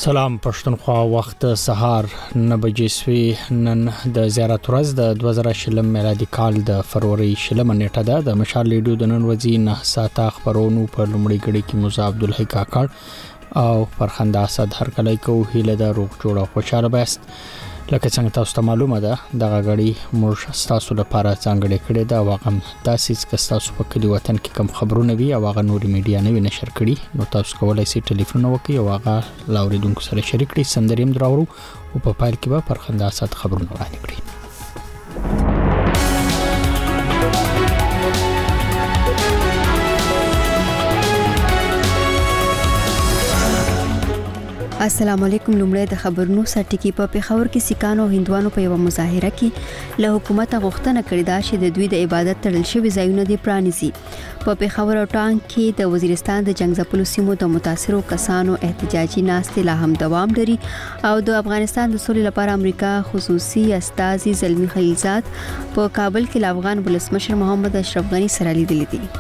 سلام پښتونخوا وخت سهار 9 بجې سوي نن د زیارت ورځ د 2000 میلادي کال د فروری شلمه نیټه ده د مشال لیډو د نن ورځې 9 ساعته خبرونو په لومړي غړي کې موسی عبدالحی کاکړ او فرخنده اسد هر کله کو هیله د روغ جوړه خوشاله بست لکه څنګه تاسو ته معلومه ده دغه غړي موږ تاسو لپاره څنګه کړي دا واقعا تاسو که تاسو په کلی وطن کې کوم خبرونه وي او هغه نوري میډیا نه نشر کړي نو تاسو کولای شئ ټلیفون وکړئ او هغه لاوریدونکو سره شریک کړئ سندریم دراورو او په پایل کې به فرخنده اسد خبرونه وړاندې کړي. السلام علیکم. لومړی د خبرونو سرټکی په پیښور کې سیکانو هندوانو په یو مظاهره کې له حکومت غوښتنه کړې ده چې د دوی د عبادت تړل شوی ځایونه دي پرانیزي. په پیښور او ټانک کې د وزیرستان د جنگ ځپلو سیمو د متاثرو کسانو احتجاجي ناستې لا هم دوام لري او د افغانستان د سولې لپاره امریکا خصوصي استازي زلمی خلیلزاد په کابل کې د افغان ولسمشر محمد اشرف غنی سره لیدلي دي.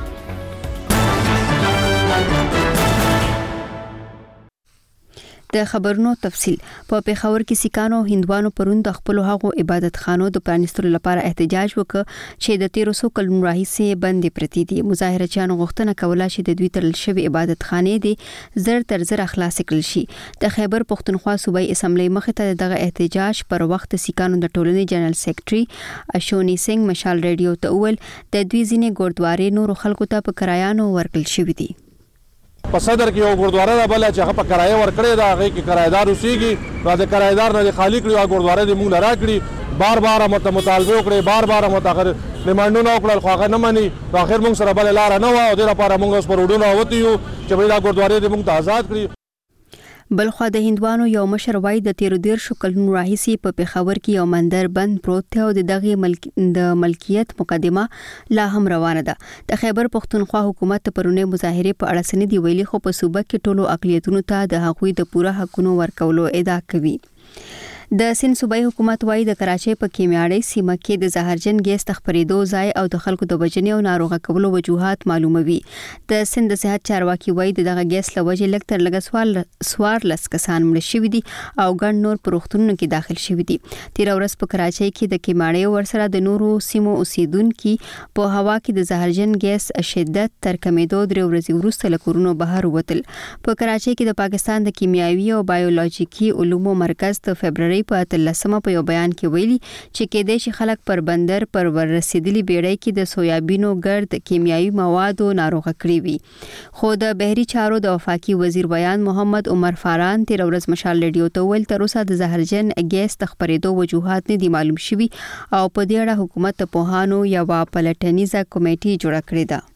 د خبرونو تفصيل په پیښور کې سیکانو هندوانو پرون د خپل هغو عبادت خانو د پرانستلو لپاره احتجاج وکړ چې د 1300 کلونو راهیسې بندي پرتی دي. مظاهرچیانو غوښتنه کوله چې د دوی تړل شوی عبادت خانې دي زر تر زر خلاص کړل شي. د خیبر پښتونخوا صوبایي اسمبلی مخې ته دغه احتجاج پر وخت سیکانو د ټولنې جنرال سیکریټري اشونی سنگ مشال ریډیو ته وویل د دوی ځینې ګوردوارې نور خلکو ته په کرایانو ورکړل شوی دي. په صدر کې یو ګوردواره ده بل چې هغه په کرایه ورکړی دا هغه کې کرایدار اوسېږي را د کرایدار نه خالی کړی او ګوردواره دې موږ لرا کړی بار مطالبه وکړي بار متاخر ریمانډونه وکړل خو هغه نه مني په اخر موږ سره بل لار نه و او د لپاره موږ اوس پر وډونو وته یو چې دا ګوردواره دې موږ ته آزاد کړی. بلخو د هندوانو یو مشر وای د 1300 کلونو راهیسې په پیښور کې یو مندر بند پروت دی او د ملکیت مقدمه لا هم روانه ده. د خیبر پښتونخوا حکومت پرونه مظاهره په اړه سندې ویلي خو په صوبه کې ټولو اقلیتونو ته د حقوقي د پوره حقونو ورکولو ادعا کوي. د سند صوبایي حکومت وایي د کراچۍ په کیمیاړي سیمه کې د زهرجن ګیس تخپریدو ځای او د خلکو د وجنې او ناروغه کولو وجوهات معلوموي. د سند د صحت چارواکي وایي دغه ګیس لوجه لکتر لګ سوار لس کسان مړ شوي دي او ګڼ نور په روغتونونو کې داخل شوي دي. تیر ورځ په کراچۍ کې د کیمیاړي ورسره د نورو سیمو اوسیدونکو په هوا کې د زهرجن ګیس شدت تر کمیدو 3 ورځې وروسته له کورونو بهر ووتل. په کراچۍ کې د پاکستان د کیمیاوي او بایولوژیکي علومو مرکز د فبرवरी په 13 په یو بیان کې ویلي چې کېدای شي خلک پر بندر پر ورسېدلي بیړۍ کې د سویابینو ګرد کیمیاوي موادو ناروغه کړی وي. خو د بهري چارو د وفاقي وزیر بیان محمد عمر فاران تیر ورځ مشال ریډیو ته ویل تر اوسه د زهرجن ګیس تخپریدو وجوهات نه دي معلوم شوي او په دې اړه حکومت په پوهانو یو پلټنیزه کمیټه جوړه کړې ده.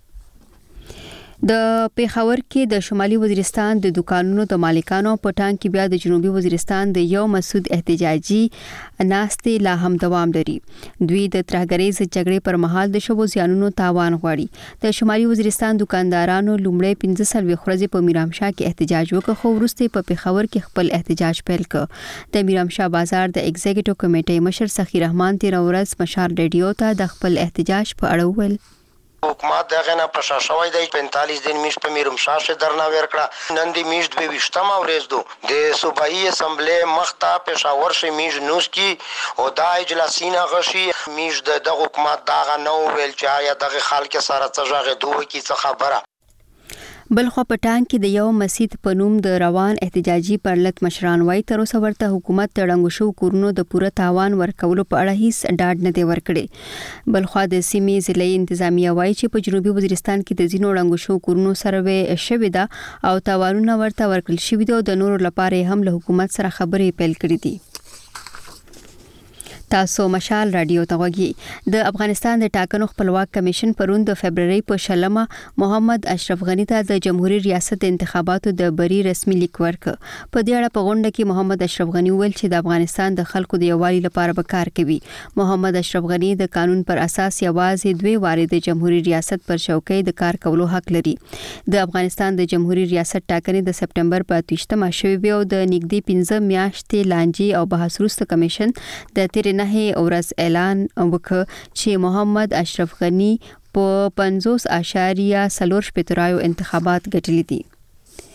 د پیښور کې د شمالي وزیرستان د دکانونو د مالکانو په ټانک کې بیا د جنوبي وزیرستان د یو مسعود احتجاجي ناستې لا هم دوام لري. دوی د ترهګریز جګړې پر مهال د شوبو زیانونو تاوان غواړي. د شمالي وزیرستان دکاندارانو لومړی 15 ورځې په میرامشاه کې احتجاج وکړ خو وروسته په پیښور کې خپل احتجاج پیل کړ. د میرامشاه بازار د ایگزیکټیو کمیټې مشر سخی رحمان تیر ورځ مشال ریډیو ته د خپل احتجاج په اړه وویل حکومت دغه نه پرشاشوي د 45 دن میش په میرمشاه شه درنا ورکړه نن د میش 22 ورځ دو د صوبایي اسمبلی مخته پېښور شه میش نوس کی او د اجلاسینه غشي میش د حکومت دغه نو ویل چې یا دغه خلک سره څنګه دوه کی څه خبره. بلخو په ټانک کې د یو مسجد په نوم د روان احتجاجي پرلط مشران وای تر اوسه ورته حکومت تړنګ شو کورونو د پوره تاوان ورکولو په اړه هیڅ ډاډ نه دی ورکړي. بلخو د سیمې ضلعي انتظامیه وای چې په جنوبي وزیرستان کې د زینو ړنګ شو کورونو سروې شوی دا او تاوانونه ورته ورکړل شوی دی او د نورو لپاره هم له حکومت سره خبرې پیل کړې دي. تاسو مشال رادیو ته وګورئ. د افغانستان د ټاکنو خپلواک کمیشن پرون د فبرवरी په شلمه محمد اشرف غنی ته د جمهوریت ریاست انتخاباتو د بری رسمي لیک ورکړ. په دې اړه په غونډه کې محمد اشرف غنی ویل چې د افغانستان د خلکو د یووالي لپاره به کار کوي. محمد اشرف غنی د قانون پر اساس یوازې 2 واره د جمهوریت ریاست پر چوکۍ د کار کولو حق لري. د افغانستان د جمهوریت ریاست ټاکنې د سپټمبر په 28مه شوې وي او د نږدې 15 میاشتې لانجې او بحث وروسته کمیشن د 9 ورځ اعلان وکړ چې محمد اشرف غنی په 50.4 انتخابات ګټلي دي.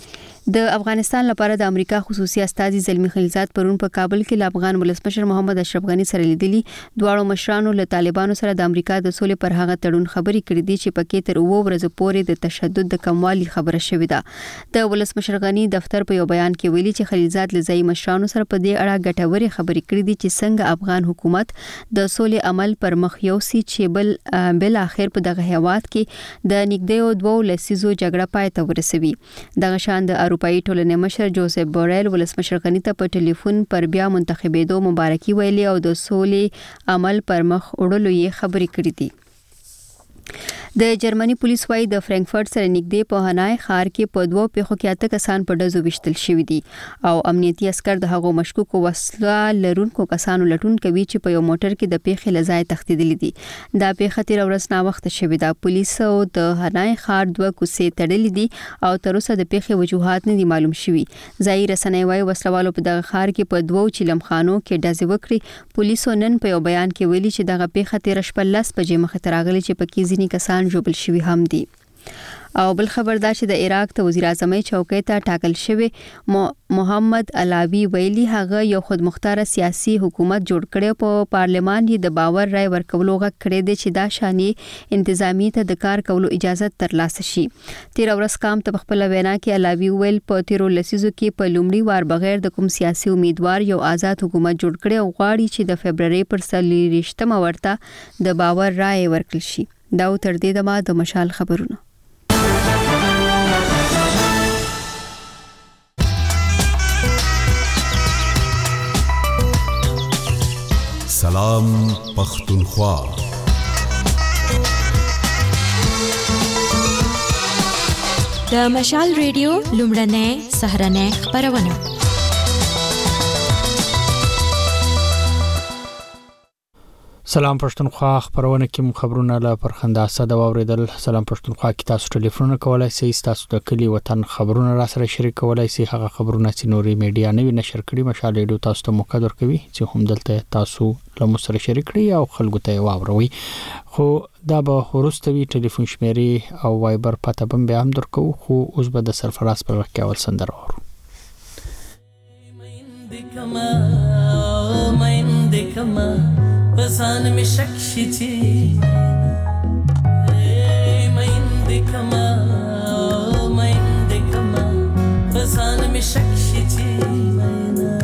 د افغانستان لپاره د امریکا خصوصي استازي زلمی خلیلزاد پرون په کابل کې د افغان ولسمشر محمد اشرف غنی سره لیدلي. دواړو مشرانو له طالبانو سره د امریکا د سولې پر هغه تړون خبرې کړې دي چې پکې تر 2 ورځې پورې د تشدد د کموالي خبره شوې ده. د ولسمشر غنی دفتر په یو بیان کې ویلي چې خلیلزاد له ځای مشرانو سره په دې اړه ګټورې خبرې کړې دي چې څنګه افغان حکومت د سولې عمل پر مخ یوسي چې بل اخر په دغه هیواد کې د نږدې 2 لسیزو جګړه پای ته ورسوي. دغه شان د اروپאי ټولنې مشر جوزف بوریل ولسمشر غنی ته په ټلیفون پر بیا منتخبېدو مبارکي ویلي او د سولې عمل پر مخ وړلو یې خبرې کړې دي. د جرمني پولیس وايي د فرانکفورت سره نږدې په هنای ښار کې په 2 پیښو کې 8 کسان په ډزو وشتل شوي دي او امنیتي عسكر د هغو مشکوکو وسله لرونکو کسانو لټون کوي چې په یو موټر کې د پیښې لځای تښتیدلي دي. دا پیښه تیر ورځ نا وخت شوې ده. پولیس او د هنای ښار 2 کوڅې تړلې دي او تر اوسه د پیښې وجوهات نه دي معلوم شوي. ځایي رسنۍ وايي وسلوالو په دغه ښار کې په 2 چلمخانو کې ډزې وکړي. پولیسو نن په یو بیان کې ویلي چې دغه پیښه تیر شپه 10 بجې مخې ته راغلي چې پکې ځینې کسان جوړ شوي هم دي. او بل خبر دا چې د عراق ته وزیر اعظم چوکۍ ته ټاکل شوی محمد علاوی ویلي هغه یو خودمختار سیاسي حکومت جوړ کړي په پارلمان یې د باور رای ورکولو غږ کړی دی چې دا شاني انتظامی ته د کار کولو اجازه ترلاسه شي. تیر ورځ کام ته خپل وینا کې علاوی ویل په تیر لسیزو کې په لومړي وار بغیر د کوم سیاسي امیدوار یو آزاد حکومت جوړ کړي او غواړي چې د فبرवरी پر 23 ورته د باور رای ورکړل شي. دا تر دې دمه د مشال خبرونه. سلام پختونخوا. د مشال ریډیو لومړنۍ سهرنۍ خبرونه. سلام پښتونخوا خبرونه کې خبرونه لا پر خندا صد اوریدل. سلام پښتونخوا کې تاسو ټلیفون کولای شئ تاسو د کلی وطن خبرونه را سره شریک کولای شئ. هغه خبرونه چې نوري میډیا نوی نشر کړي مشال ریډیو تاسو ته موقع درکوي چې هم دلته تاسو له مو سره شریک کړئ او خلکو ته واوروي. خو دا به ورستوي ټلیفون شمیرې او وایبر پته بم به هم درکو. خو اوس به د سرفراز پر وخت اول سندره اورو. بزان می شکشی چی مایند کما بزان می شکشی چی مینا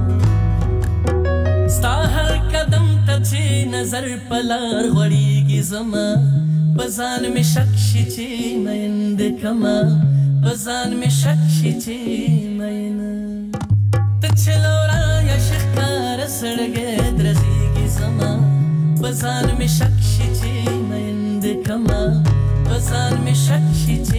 ستا هر قدم ته چی نظر پلار غړیږي زما بزان می شکشی چی مایند کما بزان می شکشی چی مینا ته چلورا یا شکار سړګې درځي بزان می شکشی چی مایند کما بزان می شکشی چی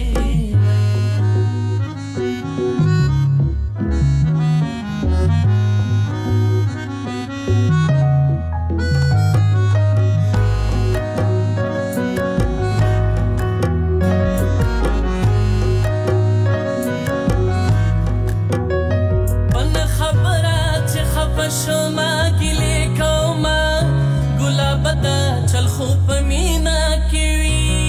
پن خبرات خفشما گلی کوما بدا چل خوب مینا کیوی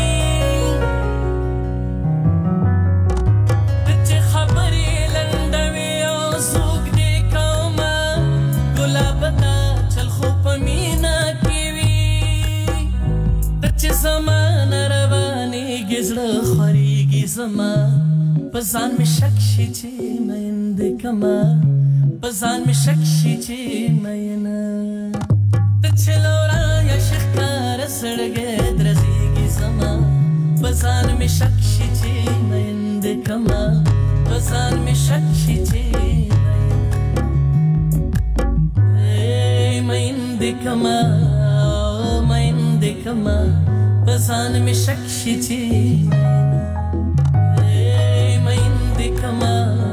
تچ خبری لندوی او زوگ دی کوما گلاب دا چل خوب مینا کیوی تچ زمان روانی گزر خوریگی زمان بزان می شکشی چی میند کما بزان می شکشی چی مینا چلورا یا شکار سړګې درځيږي زما بزان می شکشی چی مایند کما بزان می شکشی چی مایند کما بزان می شکشی چی مایند کما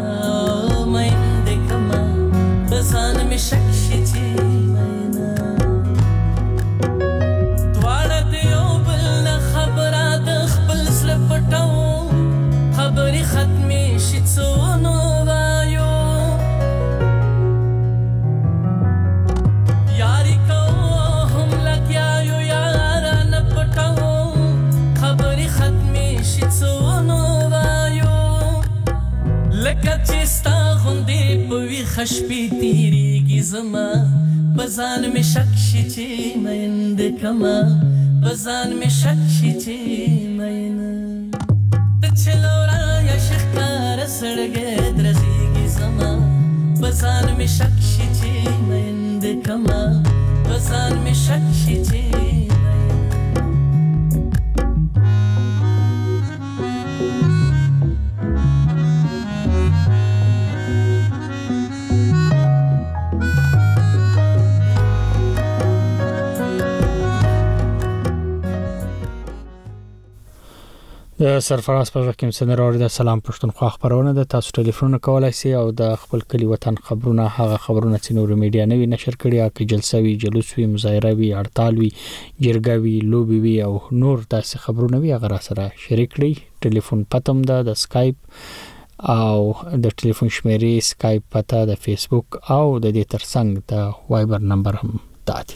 بزان می شکشی چی خبری ختمی شد سونو وایو یاری کو هم لگیایو یارا نپٹاو خبری ختمی شد خشپی تیریږي زما بزان می شک شي چې مین د کما بزان می شک شي چې مین ته چلورا یا شکار سړګې درځيږي زما بزان می شک شي چې مین د کما بزان می شک شي چې د سرفراز په وخت کې مسنر اوري د سلام پښتونخوا خبرونه د تاسو ټلیفون کولای شي او د خپل کلی وطن خبرونه هغه خبرونه چې نور میډیا نوي نشر کړي یا کې جلسه وی جلوس وی مظاهره وی هړتال وی جرګه وی لوبي وی او نور داسې خبرونه وی هغه سره شریک کړي ټلیفون پتم د سکایپ او د ټلیفون شمیرې سکایپ پته د فیسبوک او د دې ترڅنګ د وایبر نمبر هم دادي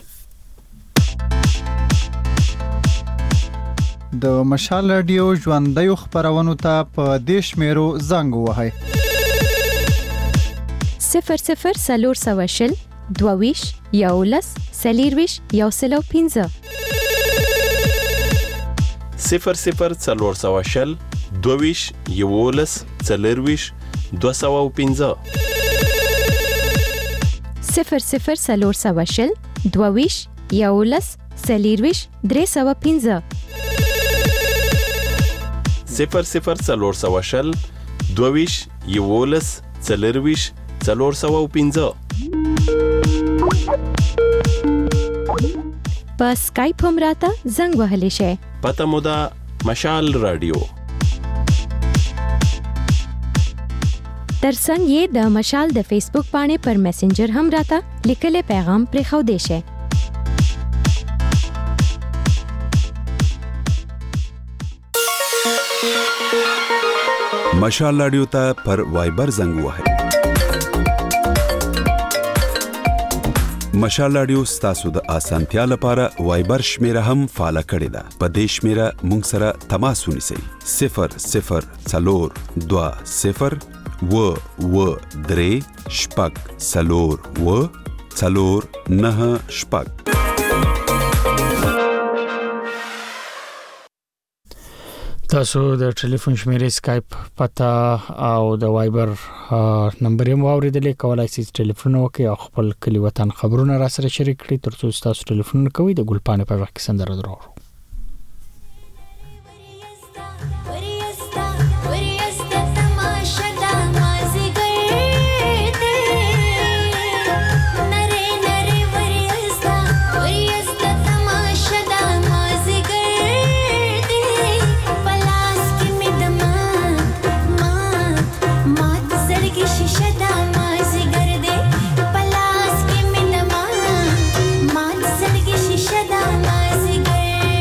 د مشال رادیو ژوندۍ خبرونو ته په دیش میرو زنګ وهاي 00 22 یولس سلیرویش یوسلو 15 00 22 یولس سلیرویش 215 00 22 یولس سلیرویش 315 00 22 یولس سلیرویش 415 په سکایپ هم راته زنګ وهلی شي پته مو دا مشال رادیو ترڅنګ یې د مشال د فیسبوک باندې پر میسنجر هم راته لیکل پیغام پرې خو دی شي مشال رادیو ته پر وایبر زنګ وهئ مشال رادیو ستاسو د اسانتیا لپاره وایبر شمیره هم فعال کړی ده په دې شمیره مونږ سره تماس ونیسئ 002030 تاسو د ټلیفون شمیرې سکایپ پتا او د وایبر نمبر یې واوریدلې کولای شئ ټلیفون وکړئ او خپل کلی وطن خبرونه را سره شریک کړئ ترڅو تاسو ټلیفون کوئ د ګلپانې په وخت کې سندره درو पलास के मिनमा मात सड़गी शीशा दामा जिगर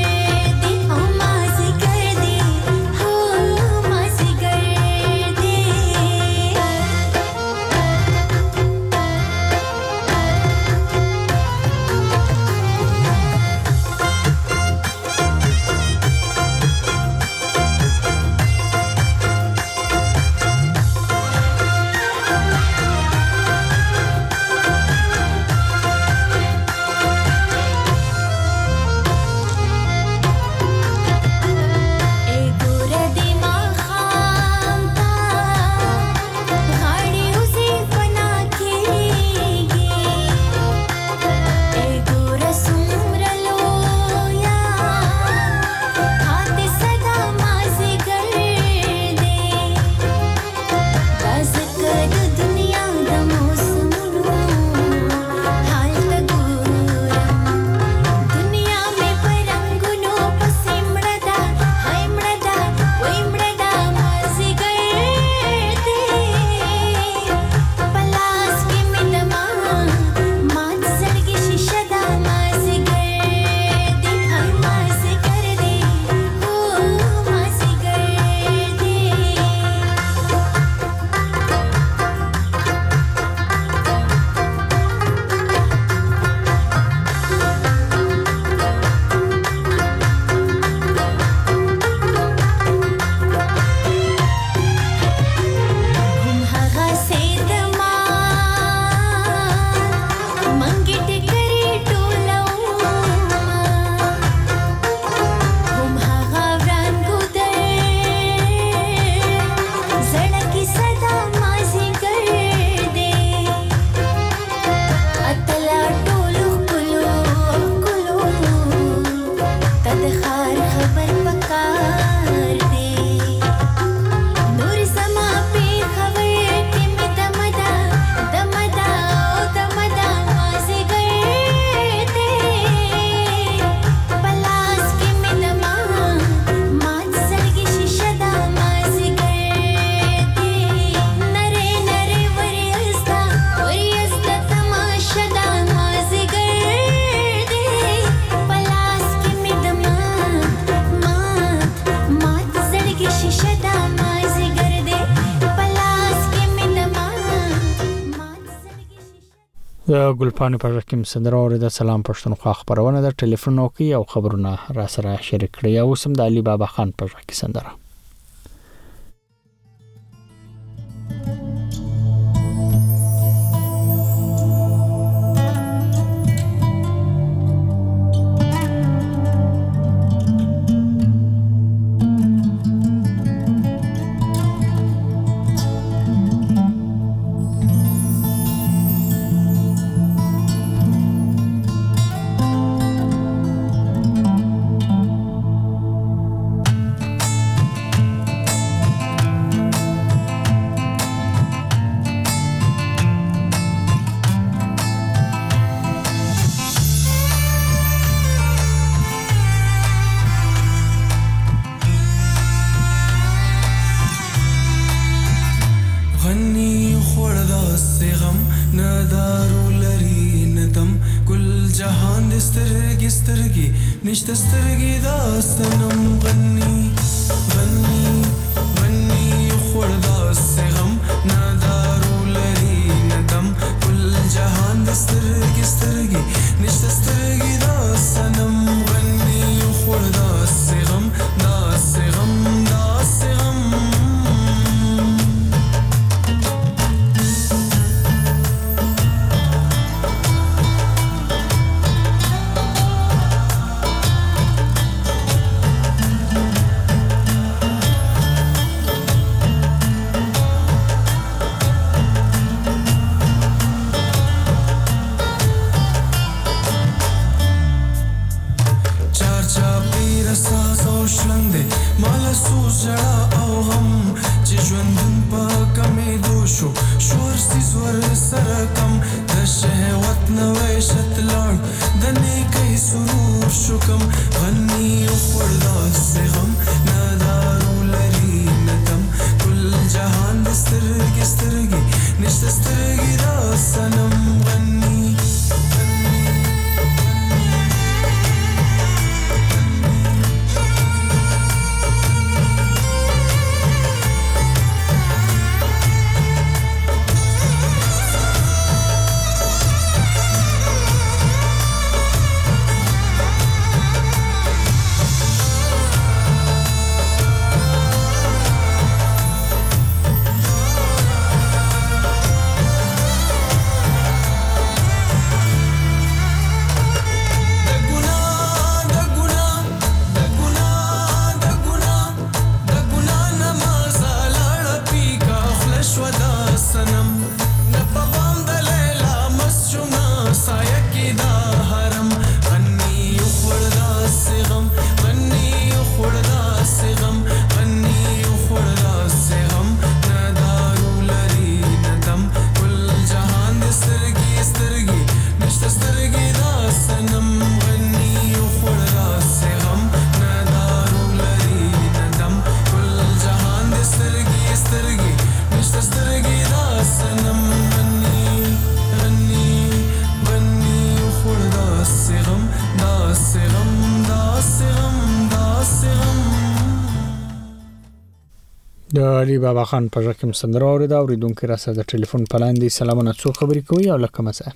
ګلپانې په رقم سندره اوریده. سلام پښتونخوا خبرونه د ټلیفون نوکي او خبرونه را سره شریک کړی. او سم د علي بابا خان په رقم سندره. نشته سترګې دا سنم غني غني غني خور دا سغم نادارو لري ندم کل جهان د سترګې سترګې نشته سترګې دا سنم غني خور دا سغم دا سغم دا سغم د علي بابا خان په رقم سندره اوریده. اوریدونکو را سره د ټلیفون پلاندې سلامونه څو خبرې کوي او لکه مسه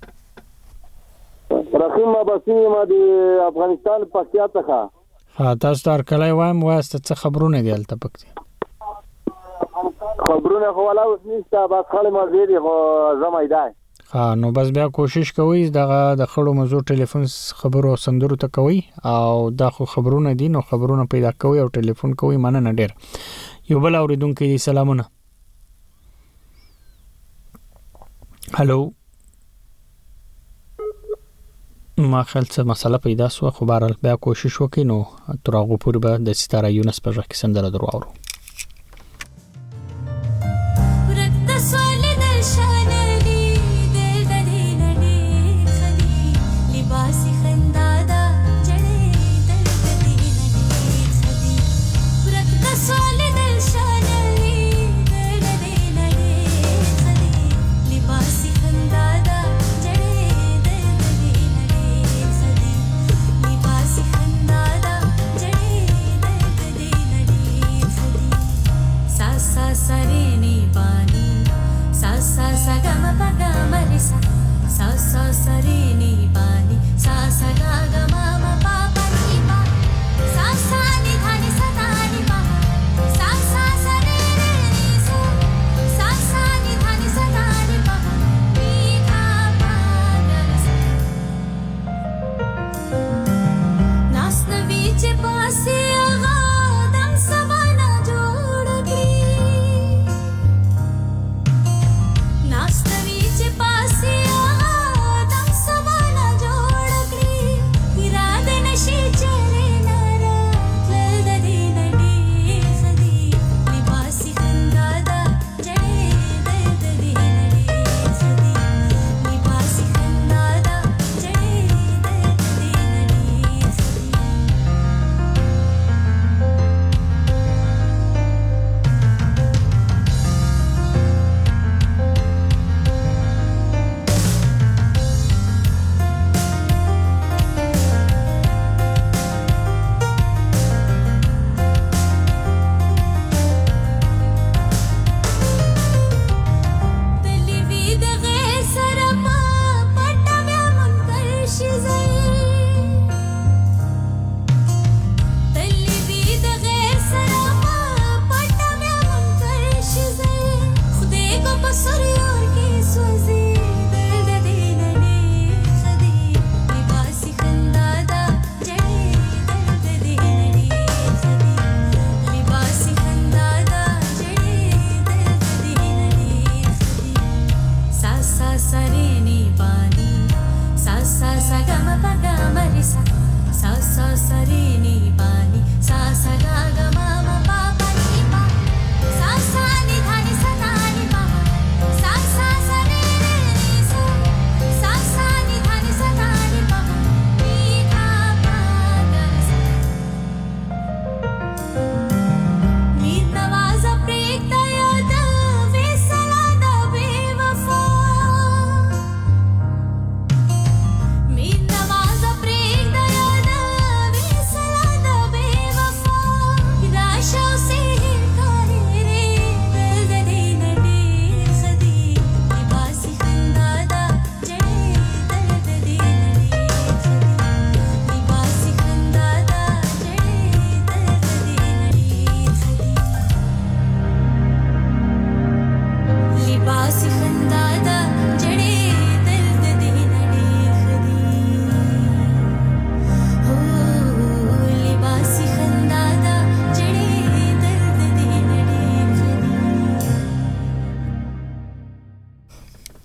رحیم اباسي ما د افغانستان پکتیا څخه. ها تاسو تر کله وایم واسطه څه خبرونه دی الته پکتیا خبرونه خو ولا اوس نشته بس خاله ما زیری خو زمایدای. ها نو بس بیا کوشش کوئ دغه د خړو موضوع ټلیفون خبرو سندرو ته کوئ او دا خو خبرونه دي نو خبرونه پیدا کوئ او ټلیفون کوئ مننه ډیر. یو بل اوریدونکو دي سلامونه. هالو ما خل څه مسله پیدا سو خو بهر بیا کوشش وکړو نو تر هغه پورې به د ستاره یونس په ځکه سندره درو اورو.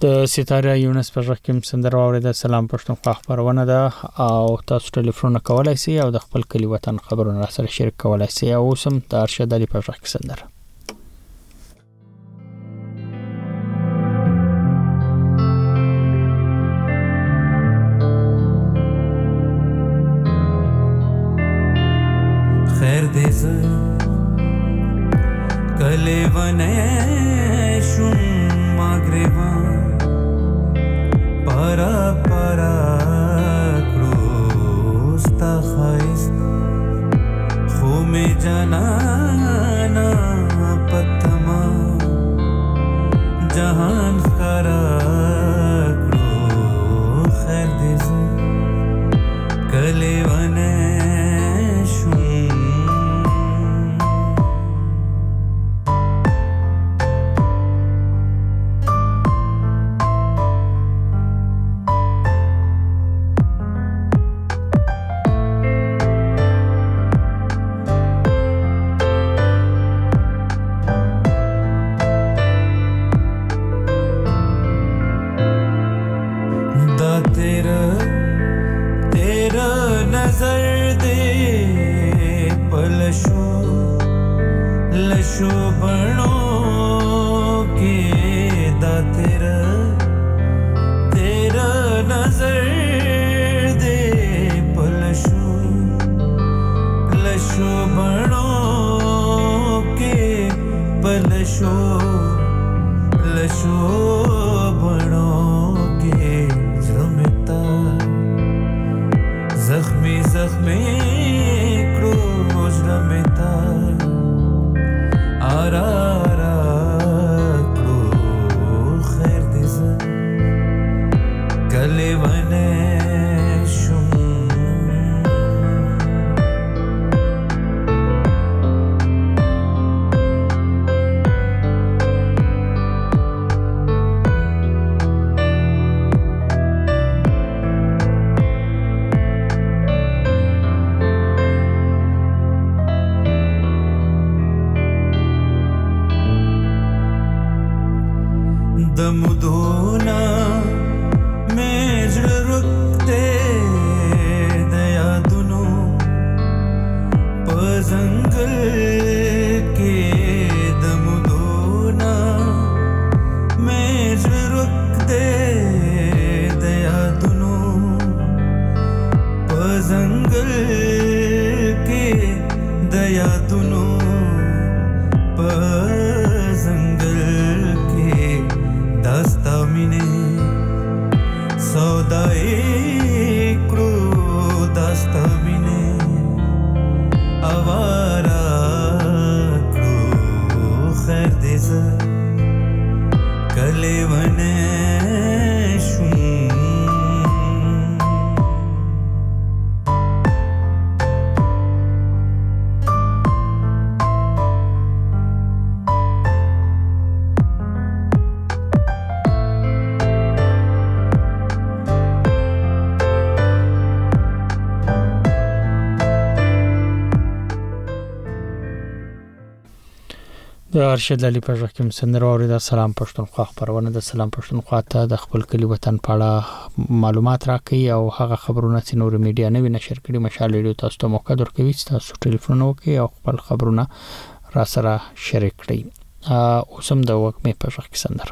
د ستاره یونس پر رقم سندره اوریدل. سلام پښتونخوا خبرونه ده او تاسو ټلیفون کولای شئ او د خپل کلی وطن خبرونه سره شریک کولای شئ. او سم د ارشد علي پر رقم سندره خیر دې کله ونه شوم ماګریوان para para krusta khais khume janana patma jahan khara kru khair dis kalevane د ارشد علي پر رقم سندره اوریدل. سلام پښتونخوا خبرونه ده. سلام پښتونخوا ته د خپل کلی وطن په اړه معلومات راکړي او هغه خبرونه چې نور میډیا نه نشر کړي مشال ریډیو تاسو ته موقع درکوي چې تاسو ټلیفون وکړئ او خپل خبرونه را سره شریک کړئ. اوسم د وګمې پر رقم سندره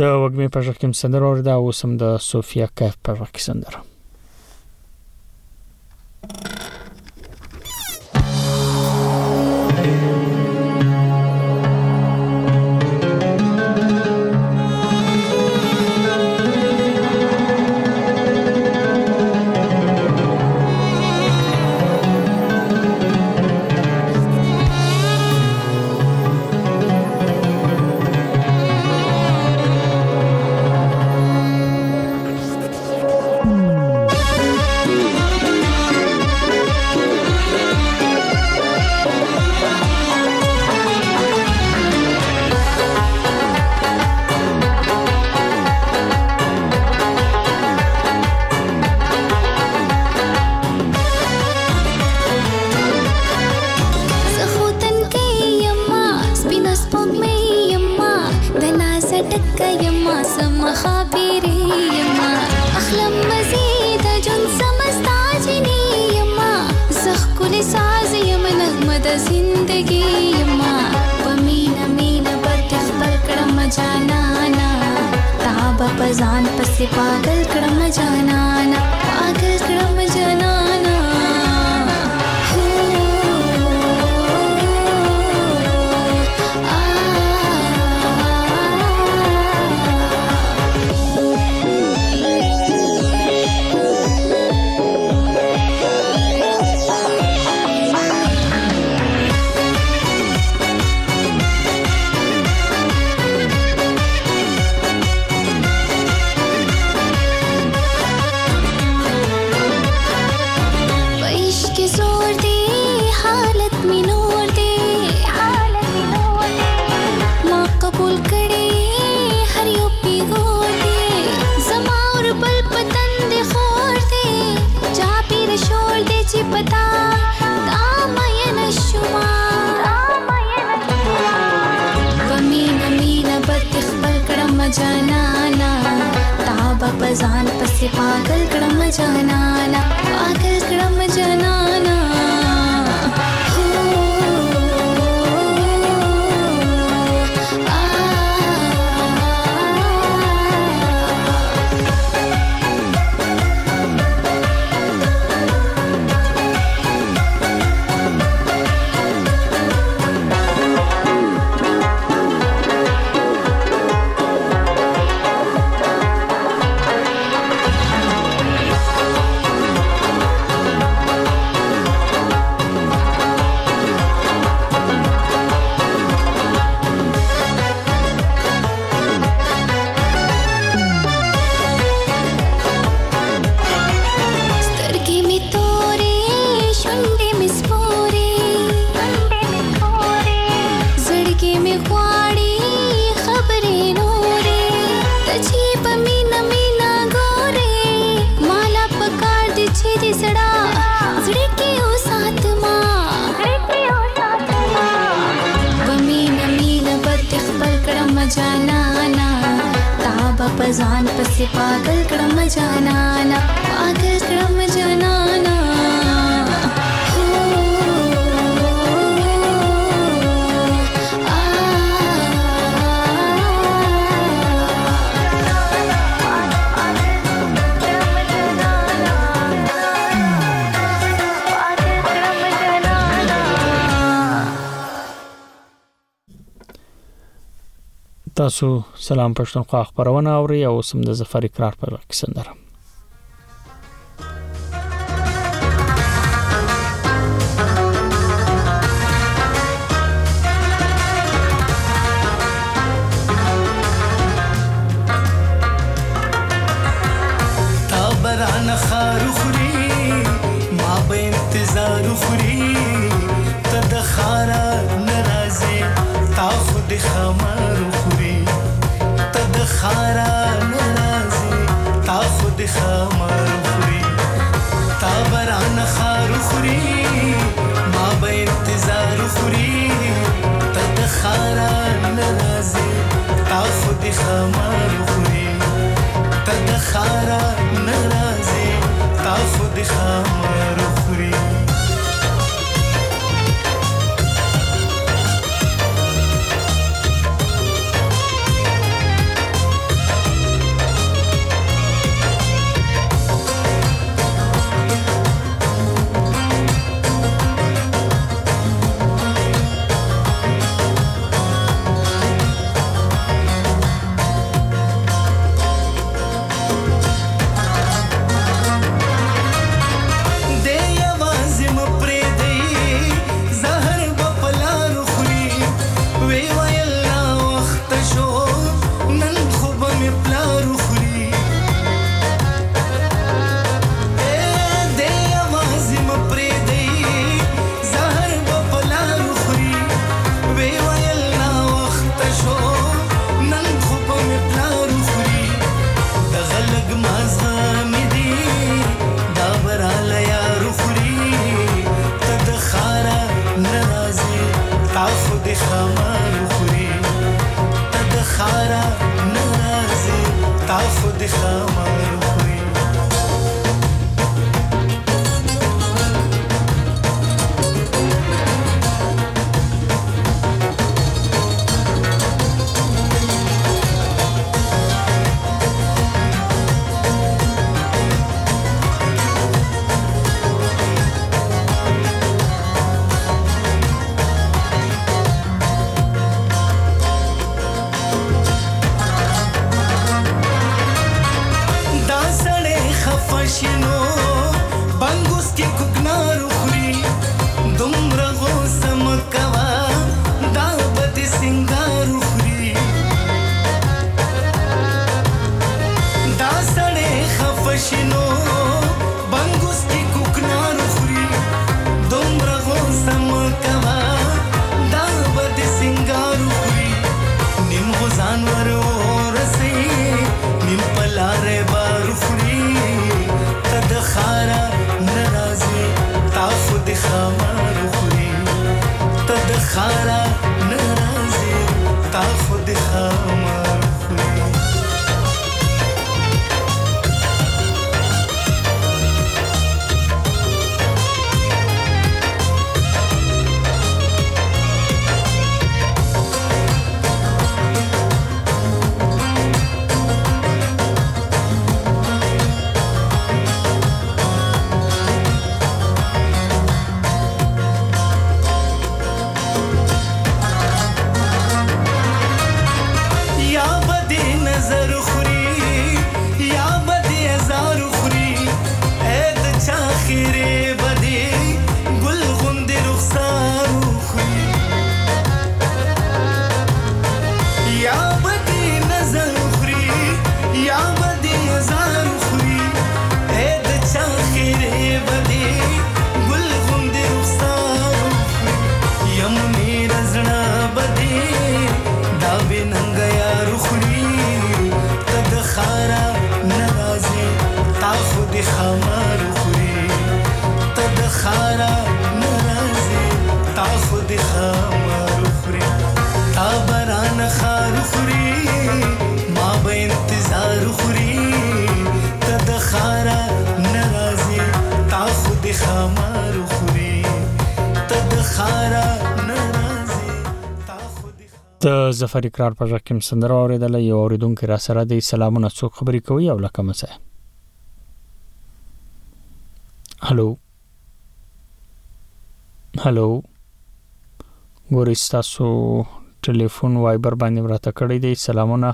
د وګمې په ژغ کې سندره اورده او سم د صوفیا کیف په ژغ کې سندره. पजान पसे पागल क्रम जानाना पागल क्रम जानाना पजान पसे पागल क्रम जानाना पागल क्रम जानाना पजान पसे पागल क्रम जानाना पागल क्रम जानाना تاسو سلام پښتونخوا خبرونه اوري او سم د ظفر اقرار په وخت سندره. تابران خارو خوري ما به انتظار خوري تد خارا ناراضه تا خود خمر خارا نرازی تا خود خمر خوری تا بران خار خوری ما با انتظار خوری تد خارا نرازی تا خود خمر خوری تد خارا نرازی تا خود خمر خوری خود خمر خوری شنو بنګوس کې کوکنار خوري دومره غوسم کوا دا بد سنگار خوري دا سړې خفشنو بنګوس کې کوکنار خوري دومره غوسم کوا دا بد سنگار خوري نیم غزان ورورسي نیم پلاره بار خوري خارا نرازي تا خود خمر خوري تد خارا نرازي تا خود خمر خوري خمر خوري تد خارا نرازي تا خود خمر خوري تا بران خار خوري ما به انتظار خوري تد خارا نرازي تا خود خمر خوري تد خارا نرازي تا خود د ظفر اقرار په ژکم سندره اوریدل یو اوریدونکو را سره د سلامونه څوک خبري کوي او لکه مسه هلو ګورې ستاسو ټلیفون وایبر باندې راته کړی دی سلامونه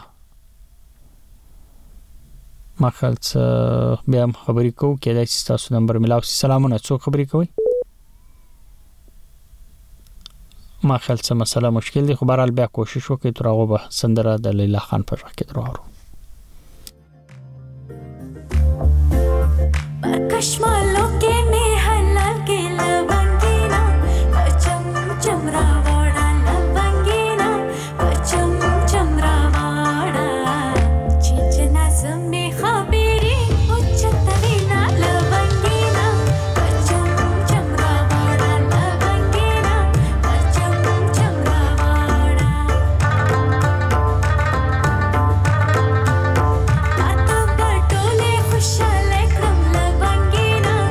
ما خیال څه بیا هم خبرې کوو کېدای شي ستاسو نمبر ملاو شي سلامونه څوک خبرې کوي ما خیال څه مسله مشکل دی خو بهرحال بیا کوشش وکړئ تر هغه به سندره د لیلا خان په ژغ کې درواړو कश्मालों के में हलाल के लबंगीना पचम चमरावाड़ा लबंगीना पचम चमरावाड़ा चिंचना ज़म्मे खाबेरी उच्चतरीना लबंगीना पचम चमरावाड़ा लबंगीना पचम चमरावाड़ा आता बटोले खुशाले क्रम लबंगीना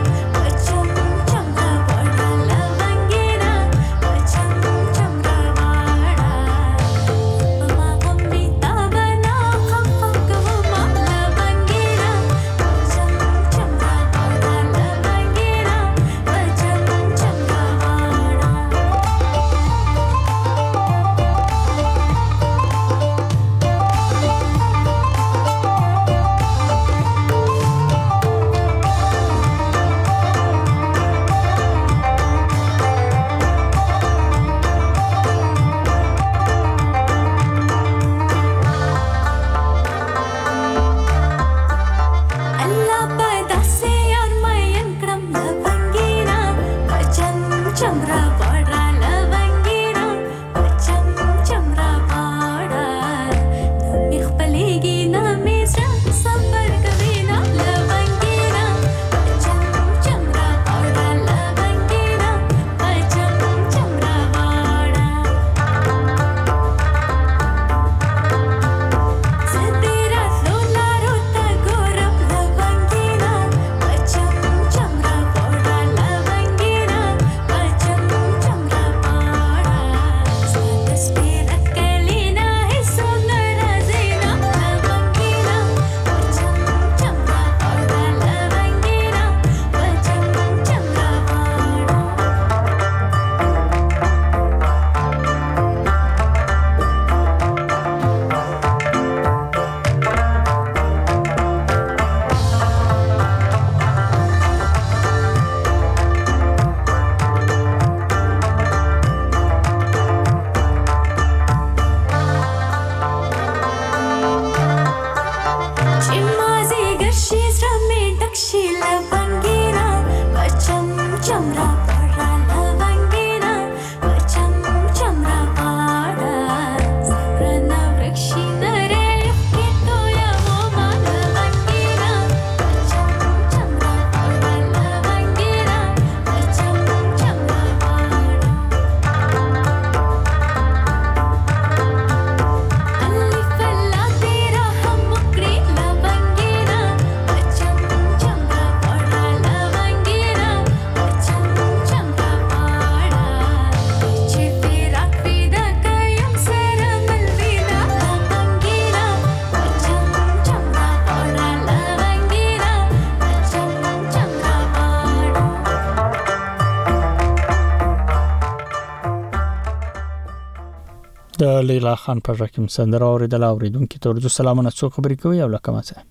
د لیلا خان پر رقم سندره اوریدل اوریدونکو ته ورته سلامونه څو خبرې کوي او لکه ماڅه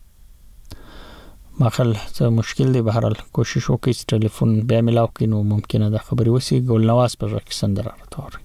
ماخل څه مشکل دی بهر حال کوشش وکړئ چې ټلیفون بیا ملاو کړئ نو ممکنه ده خبرې وسی ګل نواز پر رقم سندره راټوري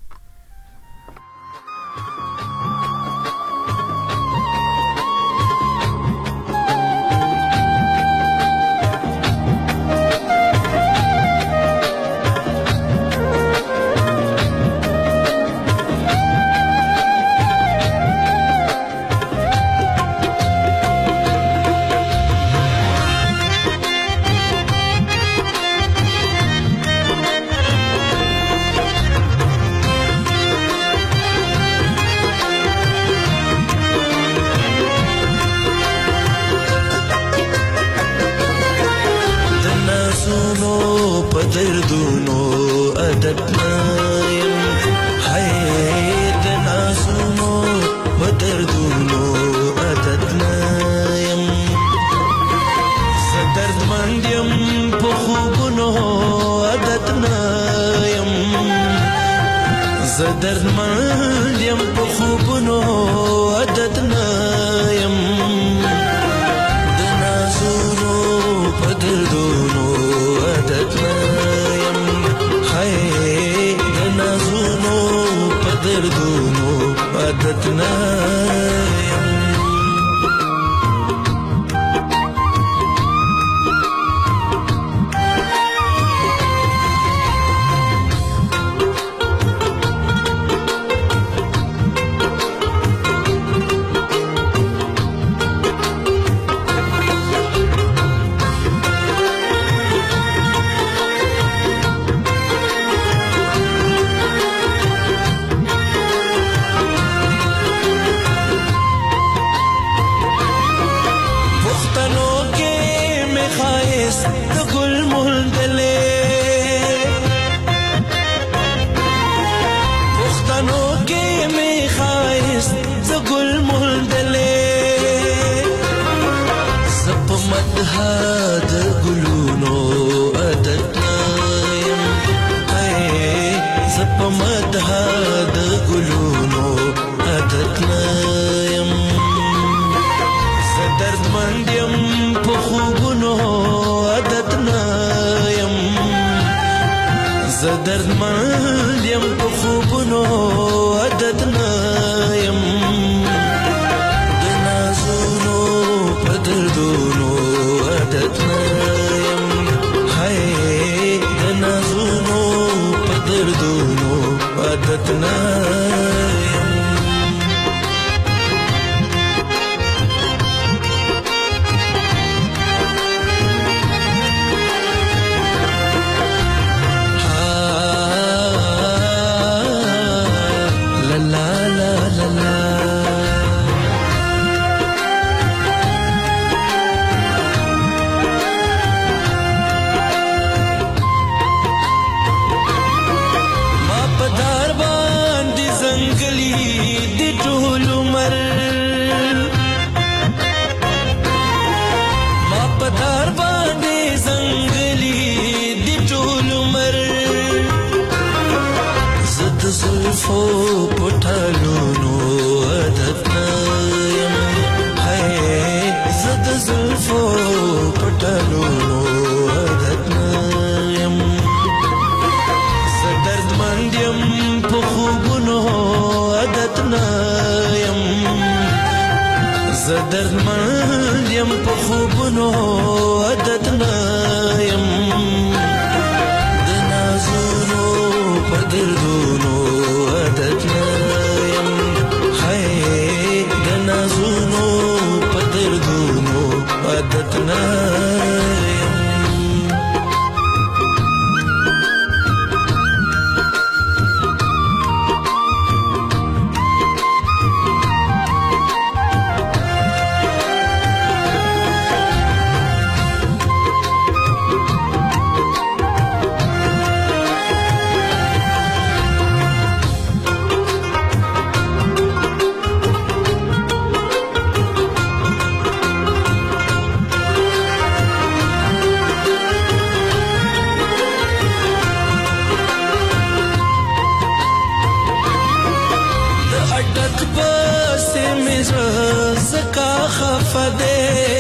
خفده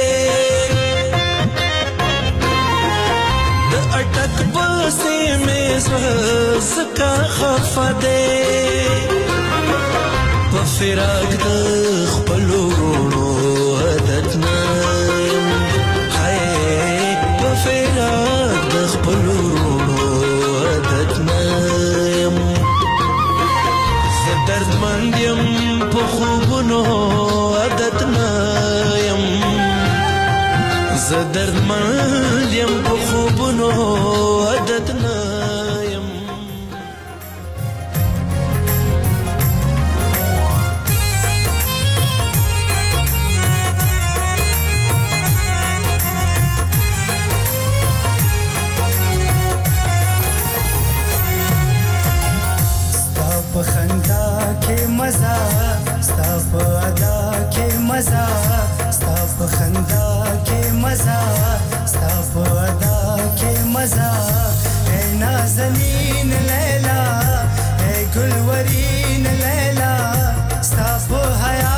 د اٹک بسې مې زړه زکه خفده په فراق د خپلو وروڼو عادت نه یم هی په فراق د خپلو وروڼو عادت نه یم زه دردمند یم په خوبونو عادت نه یم زه دردمند یم په خوبونو عادت نه یم ستا په خندا کې مزه ستا په ادا کې مزه ستا په خندا کې مزه ستا په ادا کې مزه اے نازنین لیلا اے گلورین لیلا ستا په حیا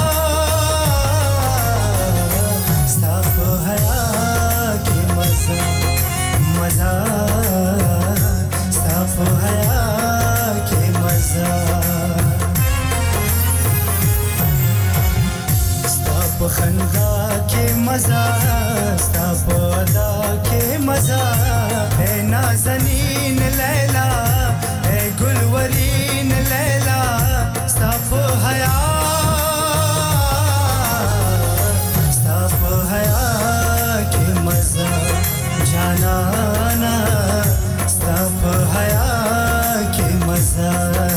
ستا په حیا کې مزه مزه ستا په حیا کې مزه په خندا کې مزه ستا په ادا کې مزه اے نازنین لیلا اے گلورین لیلا ستا په حیا ستا په حیا کې مزه جانانا ستا په حیا کې مزه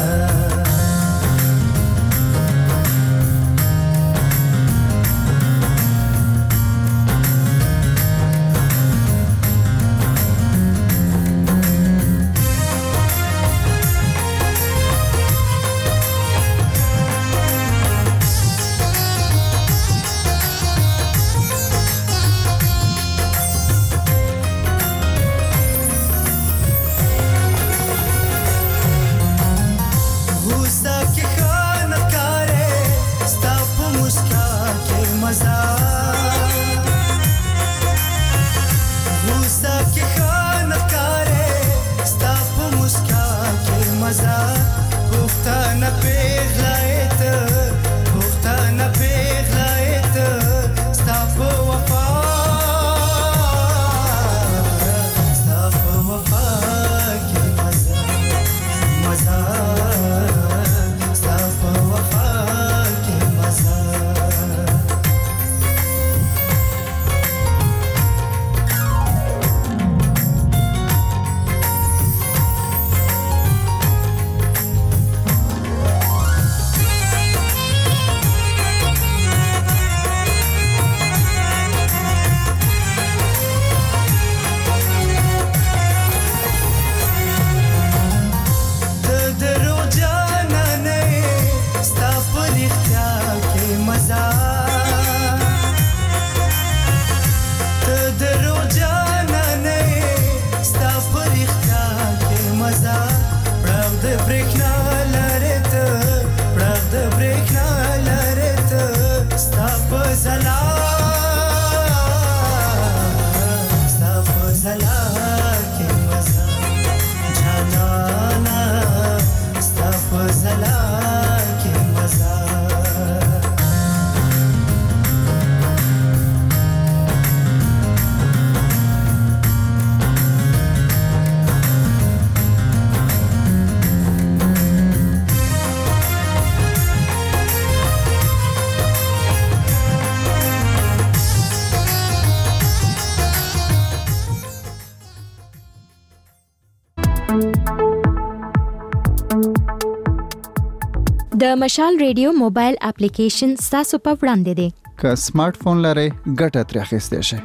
د مشال ریډیو موبایل اپلیکیشن ستاسو په وړاندې دی. که سمارټ فون لرئ ګټه ترې اخیستی شئ.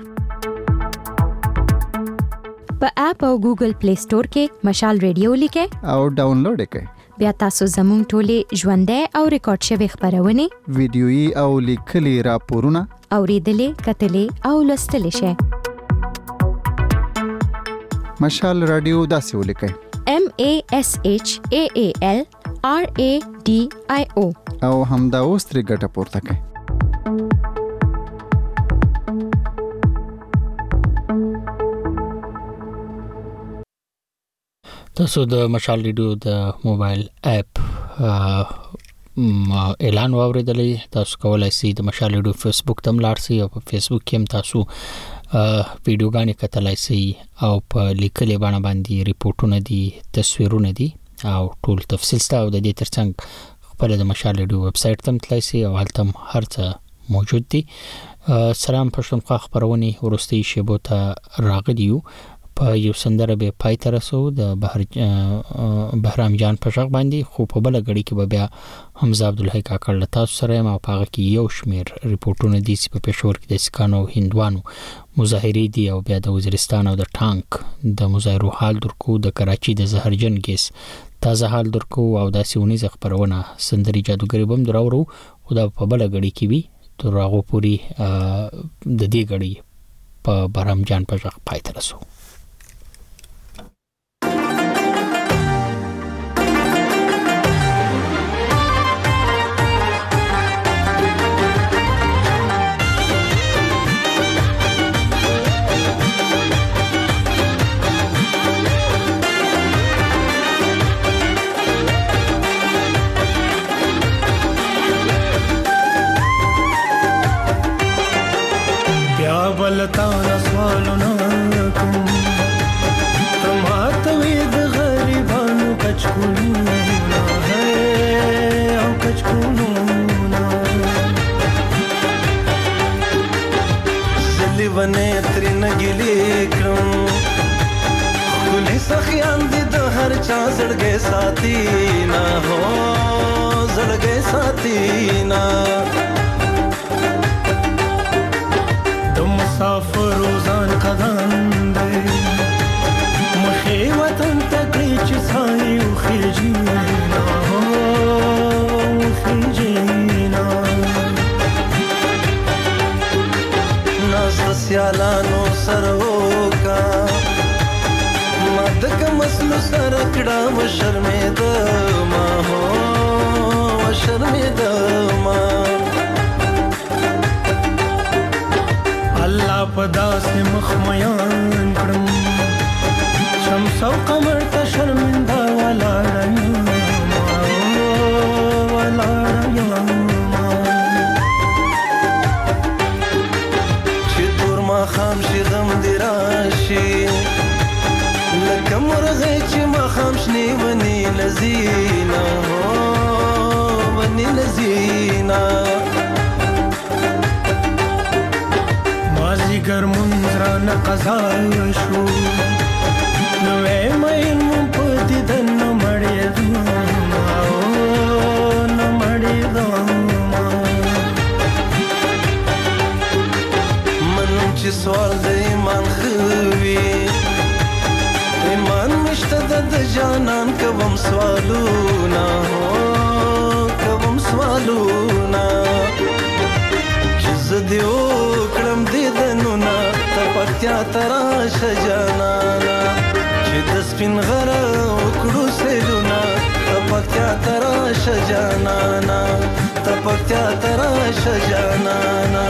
په اپ او ګوګل پلی سٹور کې مشال ریډیو لیکئ او ډاونلوډ یې کړئ. بیا تاسو زموږ ټولې ژوندۍ او ریکارډ شوې خپرونې ویډیويي او لیکلي راپورونه اوریدلې کتلې او لوستلې شئ. مشال رادیو داسې ولیکئ MASHAALRADIO او همدا اوس ترې ګټه پورته کړئ. تاسو د مشال ریډیو د موبایل اپ اعلان واوریدلی. تاسو کولای شئ د مشال ریډیو فیسبوک ته لاړ شئ او په فیسبوک کې هم تاسو ویډیوګانې کتلای شئ او په لیکلې بڼه باندې ریپورتونه دي، تصویرونه دي او ټول تفصیل ستا او د دې ترڅنګ خپل د مشال ریډیو ویب سټ ته تلای شئ او هلته هر څه موجود دي. سلام پښتونخوا خبرونه ورستي شیبو ته راغلیو. په یو سندره به پای ته رسو د بهرام جان په ژغ باندې، خو په بل غړي کې به بیا حمزه عبدالحی کاکړ له تاسو سره ما پاغه کې یو شمیر ریپورتونه دي چې په پېښور کې د سکانو هندوانو مظاهرې دي او بیا د وزیرستان او د ټانک د مظاهرو حال درکو، د کراچي د زهرجن ګیس تازه حال درکو او د سیونیز خبرونه سندري جادوګری بم دراورو او د په بل غړي کې وي تر هغه پوری د دې غړي په بهرام جان په ژغ پای ته رسو. बलता रसवालना कुम तमात वेद गरीबानु कचकुना है औ कचकुना जलिवने त्रिन गिली क्रम कुली सखियां दी द हर चा जड़गे साथी ना हो जड़गे साथी ना मुसाफिरों कदम दे मुखे वतन तक चिसाई खिजीना हो खिजीना नास स्यालानो सरोका मदक मसलु सरकड़ा व शर्मेदा मा हो व शर्मेदा मा अल्लाह पदा से मखमयान करम शमसो कमर ता शर्मिंदा वाला चितूर मा खाम शी गम दिराशी लकम रगे ची मा खाम शनी वनी लजीना हो वनी लजीना गर मुंजरा न कजाशो नवे मैन मुपति दन मड़े दुमा न मड़े दुमा मन ची सवाल दे ईमान खुवी ईमान मुश्तद जानन कवम सवालू ना हो कवम सवालू ना जिद्दियो क्रम दीदनुना तपक्या तराश जनाना चिदस्पिन गरा उकड़ू सेलुना तपक्या तराश जनाना तपक्या तराश जनाना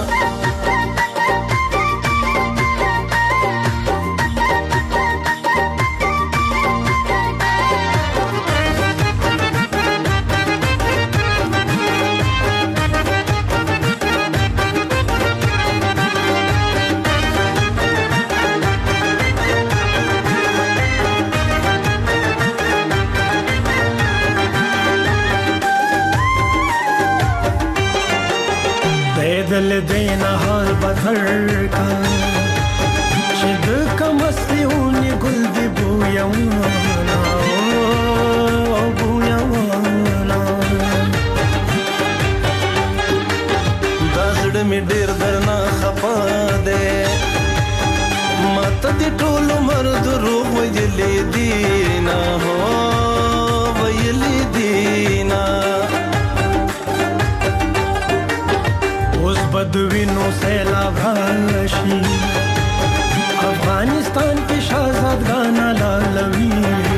दिल देना हाल बदल का शिद का मस्ती ऊनी गुल दी बुयावाना ओ बुयावाना दासड़ में डेर दरना खपा दे मत दी टोल मर्द रूह वजली दीना हो वजली दीना बदवीनों से लाभाशी अफगानिस्तान के शाहजाद गाना लालवी